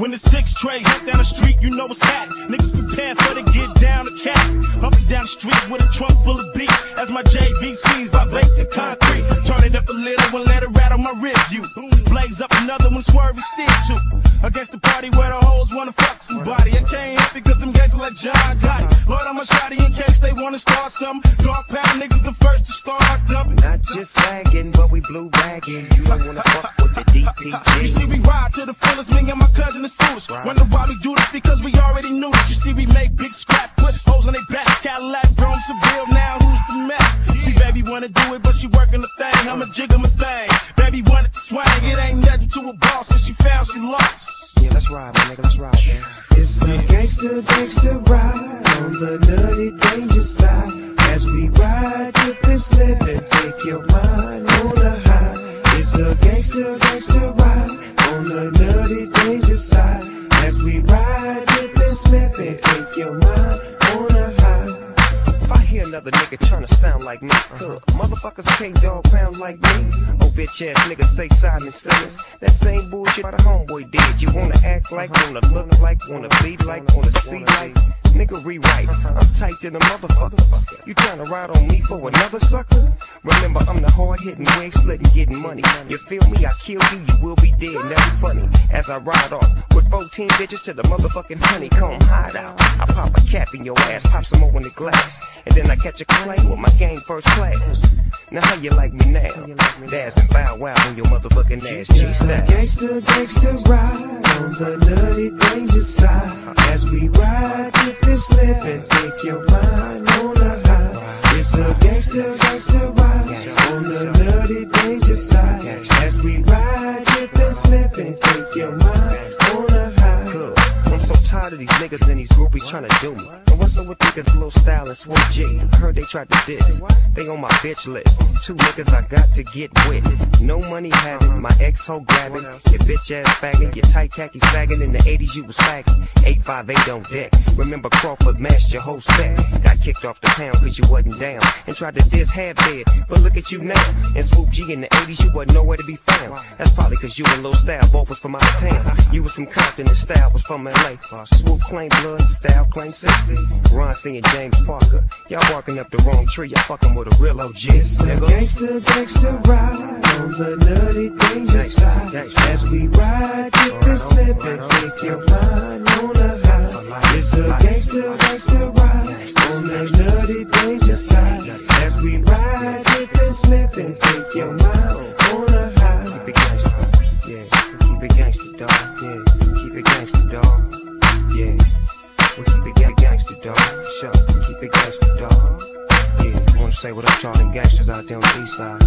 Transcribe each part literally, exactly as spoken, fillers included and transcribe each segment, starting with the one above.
When the six tray hit down the street, you know what's happening. Niggas prepare for to get down the cat. Up and down the street with a trunk full of beat. As my J V Cs vibrate the concrete. Turn it up a little and let it rattle my rib view. Blaze up another one, swerve and steer to. Against the party where the hoes wanna fuck somebody. I can't help because them gangsters like John Gotti. Lord, I'm a shotty in case they wanna start something. Dog pound niggas the first to start dumping. Not just sagging, but we blue bagging. You don't wanna fuck with the D P G. You see we ride to the fullest, me and my cousin is foolish. Wonder why we do this, because we already knew this. You see we make big scrap, put hoes on their back. Cadillac, Rome, Seville, now who's the man? See baby wanna do it, but she working the thing. I'ma jiggle my thing. Baby wanted to swing, it ain't nothing to a boss. And she found she lost. Yeah, let's ride, my nigga, let's ride, man. It's a gangster, gangster ride on the nutty danger side. As we ride, dip and slip and take your mind on a high. It's a gangster, gangster ride on the nutty danger side. As we ride, dip and slip and take your mind on a high. If I hear another nigga tryna sound like me, huh, motherfuckers can't dog pound like me. Oh, bitch ass niggas say Simon Simmons. That same bullshit by the homeboy did. You wanna act like, wanna look like, wanna be like, wanna see like. Nigga rewrite, I'm tight to the motherfucker. You tryna ride on me for another sucker? Remember, I'm the hard-hitting, wig-splitting, getting money. You feel me? I kill you, you will be dead. Never funny. As I ride off with fourteen bitches to the motherfucking honeycomb hideout. I pop a cap in your ass, pop some more in the glass, and then I catch a claim with my game first class. Now how you like me now? Daz and Bow Wow on your motherfucking ass G-Stack. Gangster, gangster ride on the nutty danger side. As we ride, dip and slip and take your mind on a high. It's a gangster, gangster ride on the nutty danger side. As we ride, dip and slip and take your mind on a high. I'm so tired of these niggas and these groupies tryna do me. And what's up with niggas, Low Style and Swoop G? I heard they tried to diss. They on my bitch list. Two niggas I got to get with. No money having, my ex-hoe grabbing. Your bitch ass fagging, your tight khaki sagging. In the eighties you was fagging. eight five eight on deck. Remember Crawford mashed your whole set. Got kicked off the town cause you wasn't down. And tried to diss half dead. But look at you now. And Swoop G in the eighties you wasn't nowhere to be found. That's probably cause you and Low Style both was from out of town. You was from Compton and Style was from L A. Swoop claimed blood, Style claimed sixty. Ron C and James Parker. Y'all barking up the wrong tree. Y'all fucking with a real O G. Nigga. Gangster, gangster ride on the nutty danger side. As we ride, dip and slip and take your mind on a high. It's a gangster, gangster ride on the nutty danger side. As we ride, dip and slip and take your mind on a high. Keep it gangster, yeah. Keep it gangster, dog, yeah. Keep it gangster, dog, yeah. We keep it gang gangster, dog, for sure. Keep it gangster, dog, yeah. Wanna say what up to all them gangsters out there on the east side?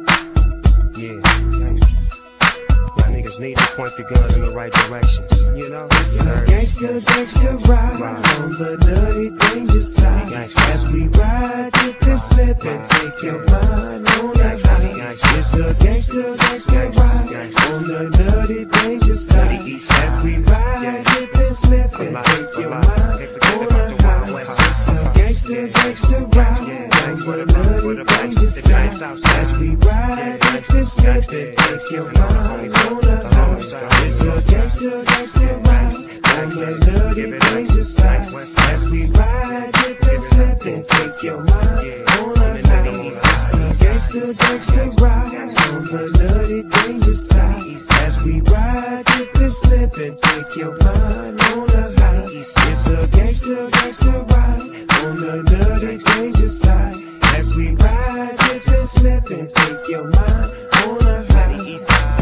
Yeah, gangster. Y'all niggas need to point the guns in the right directions, you know? It's a gangster, gangster ride on the nutty danger side. As we ride, dip and slip and take your mind on a high. It's a gangster, gangster ride on the nutty danger side. As we ride, dip and slip and take your mind on a high. It's a gangster, gangster ride on the nutty danger side. As we ride, dip and slip and take your mind on a high. It's a gangster, gangster ride on the nutty danger side. As we ride, dip and slip and take your mind on a high. It's a gangster, gangster ride on the nutty danger side. As we ride, dip and slip and take your mind on a high. It's a gangster, gangster ride on the nutty danger side. As we ride, dip and slip and take your mind on a high. East side.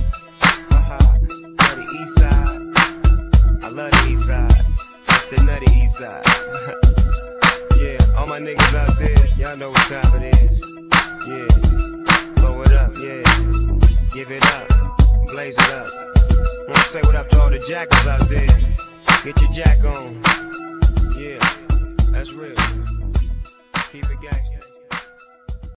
East side, I love the east side, it's the nutty east side. Yeah, all my niggas out there, y'all know what time it is. Yeah, blow it up, yeah, give it up, blaze it up. Wanna say what up to all the jackals out there, get your jack on. Yeah, that's real, keep it gangsta.